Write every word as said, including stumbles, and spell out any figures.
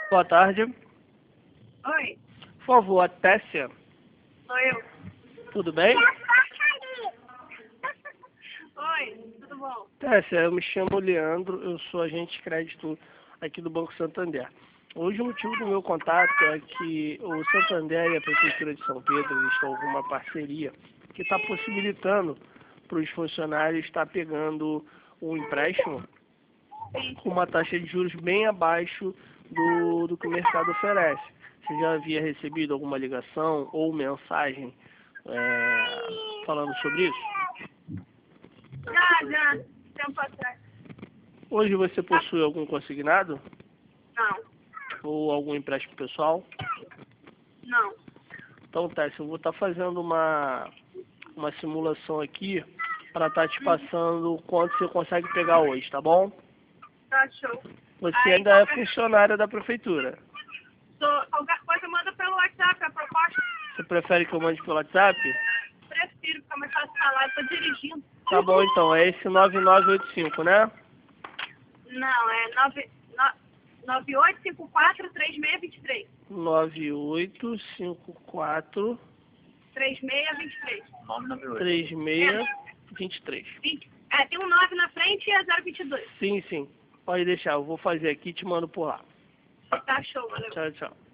Boa tarde. Oi, Por favor, a Tessia. sou eu. Tudo bem? Oi, tudo bom? Tessia, eu me chamo Leandro, eu sou agente de crédito aqui do Banco Santander. Hoje o motivo do meu contato é que o Santander e a Prefeitura de São Pedro eles estão com uma parceria que está possibilitando para os funcionários estar pegando um empréstimo com uma taxa de juros bem abaixo do, do que o mercado oferece. Você já havia recebido alguma ligação ou mensagem é, falando sobre isso? Já, já, tempo atrás. Hoje você possui algum consignado Não, ou algum empréstimo pessoal? não. Então, Tess, eu vou estar fazendo uma, uma simulação aqui para estar te passando quanto você consegue pegar hoje, tá bom? Tá show. Você Aí, ainda é qualquer- funcionária da prefeitura. Sou, qualquer coisa manda pelo WhatsApp a proposta. Você prefere que eu mande pelo WhatsApp? Prefiro, ficar mais fácil falar, eu tô dirigindo. Tá bom, então. É esse nove nove oito cinco, né? Não, é nove oito cinco quatro três seis dois três. nove oito cinco quatro três seis dois três. três seis dois três. vinte. É, tem um nove na frente e é zero vinte e dois. Sim, sim. Pode deixar. Eu vou fazer aqui e te mando por lá. Tá show, valeu. Tchau, tchau.